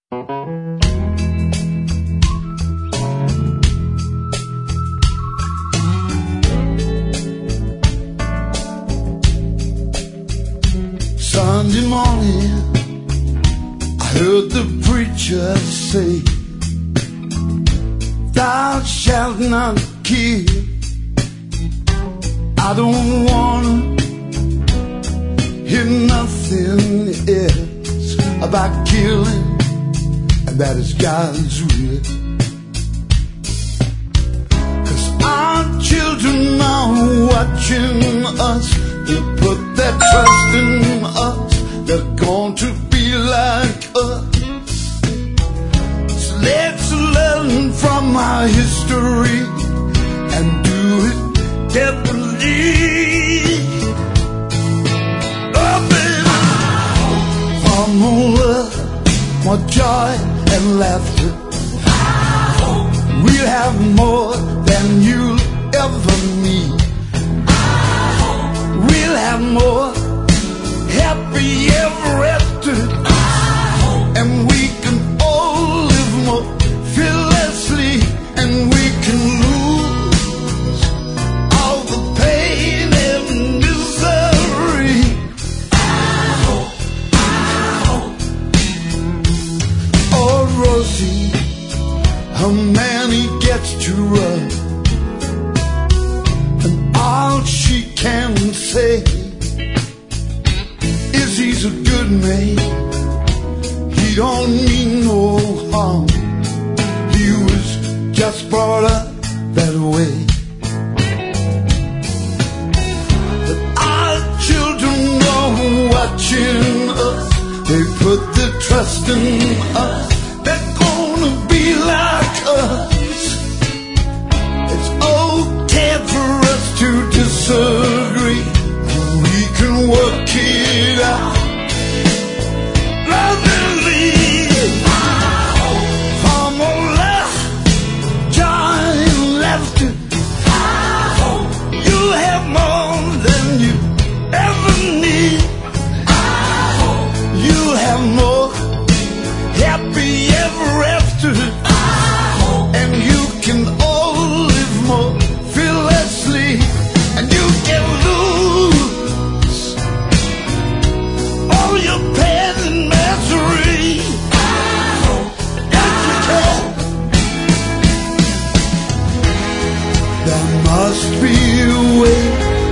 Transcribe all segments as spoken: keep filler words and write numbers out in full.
Sunday morning, I heard the preacher say, thou shalt not kill. I don't wanna hear nothing else about killing, and that is God's will. Cause our children are watching us. They put their trust in us. They're going to be like us. So let's learn from our history and do it carefully. Oh, baby, for more love, more joy and laughter. We'll have more than you'll ever need. We'll have more happy ever after, and we can all live more fearlessly, and we can lose all the pain and misery. Oh, Rosie, her man, he gets to run, and all she can say is he's a good man. He don't mean no harm. He was just brought up that way. But our children are watching us. They put their trust in us. They're gonna be like us. It's okay for us to disagree. We can work it out. Lovingly, for more love, joy and laughter. You have more than you ever need. You have more happy ever after, and you can all live more fearlessly, and you can lose all your pain and misery. Yes, you can. There must be a way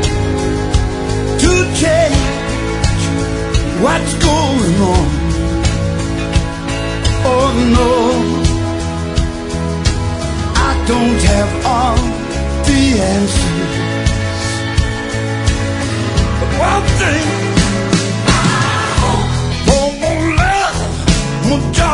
to change what's going on. Oh no, I don't have all the answers, but one thing, for more love, more joy